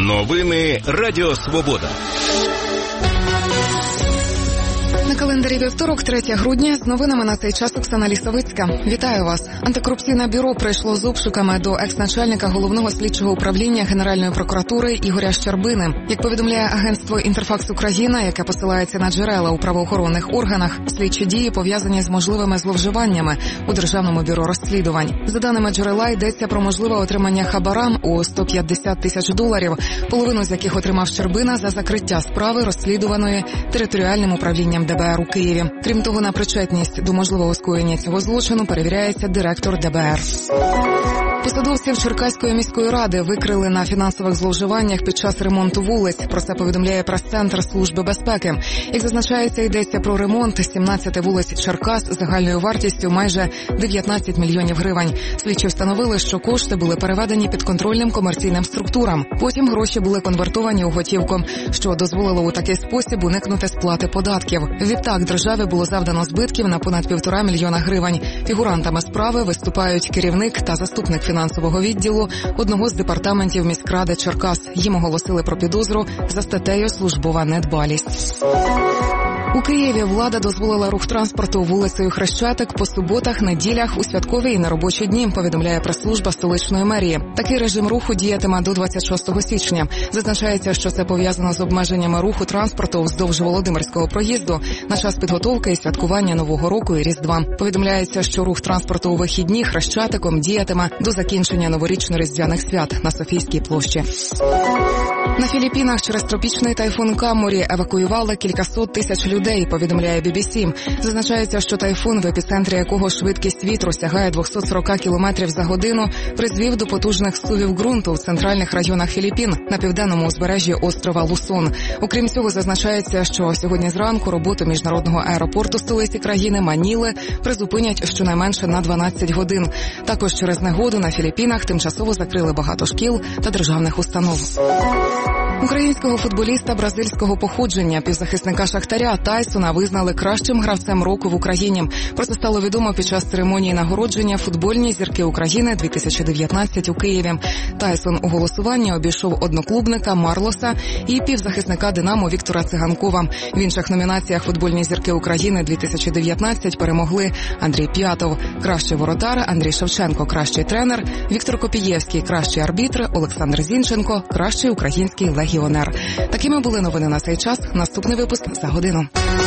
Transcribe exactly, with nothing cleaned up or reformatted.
Новини Радіо Свобода. На календарі вівторок, третє грудня, з новинами на цей час Оксана Лісовицька. Вітаю вас. Антикорупційне бюро прийшло з обшуками до екс-начальника Головного слідчого управління Генеральної прокуратури Ігоря Щербини. Як повідомляє агентство «Інтерфакс Україна», яке посилається на джерела у правоохоронних органах, слідчі дії пов'язані з можливими зловживаннями у Державному бюро розслідувань. За даними джерела, йдеться про можливе отримання хабара у сто п'ятдесят тисяч доларів, половину з яких отримав Щербина за закриття справи, розслідуваної територіальним управлінням Д Б Р у Києві. Крім того, на причетність до можливого скоєння цього злочину перевіряється директор Д Б Р. Посадовців Черкаської міської ради викрили на фінансових зловживаннях під час ремонту вулиць. Про це повідомляє прес-центр Служби безпеки. Як зазначається, йдеться про ремонт сімнадцяти вулиць Черкас загальною вартістю майже дев'ятнадцять мільйонів гривень. Слідчі встановили, що кошти були переведені підконтрольним комерційним структурам. Потім гроші були конвертовані у готівку, що дозволило у такий спосіб уникнути сплати податків. Відтак державі було завдано збитків на понад півтора мільйона гривень. Фігурантами справи виступають керівник та заступник фінансового відділу одного з департаментів міськради Черкас. Їм оголосили про підозру за статтею «Службова недбалість». У Києві влада дозволила рух транспорту вулицею Хрещатик по суботах, неділях, у святкові і неробочі дні, повідомляє прес-служба столичної мерії. Такий режим руху діятиме до двадцять шостого січня. Зазначається, що це пов'язано з обмеженнями руху транспорту вздовж Володимирського проїзду на час підготовки і святкування Нового року і Різдва. Повідомляється, що рух транспорту у вихідні Хрещатиком діятиме до закінчення новорічно-різдвяних свят на Софійській площі. На Філіппінах через тропічний тайфун Каморі евакуювали кількасот тисяч людей, повідомляє Бі Бі Сі. Зазначається, що тайфун, в епіцентрі якого швидкість вітру сягає двісті сорок кілометрів за годину, призвів до потужних зсувів ґрунту в центральних районах Філіппін на південному узбережжі острова Лусон. Окрім цього, зазначається, що сьогодні зранку роботу міжнародного аеропорту столиці країни Маніли призупинять щонайменше на дванадцять годин. Також через негоду на Філіппінах тимчасово закрили багато шкіл та державних установ. Українського футболіста бразильського походження, півзахисника Шахтаря Тайсона, визнали кращим гравцем року в Україні. Про це стало відомо під час церемонії нагородження «Футбольні зірки України дві тисячі дев'ятнадцять» у Києві. Тайсон у голосуванні обійшов одноклубника Марлоса і півзахисника «Динамо» Віктора Циганкова. В інших номінаціях «Футбольні зірки України дві тисячі дев'ятнадцять» перемогли Андрій П'ятов, кращий воротар, Андрій Шевченко, кращий тренер, Віктор Копієвський, кращий арбітр, Олександр Зінченко, кращий український легіонер. Такими були новини на цей час. Наступний випуск за годину.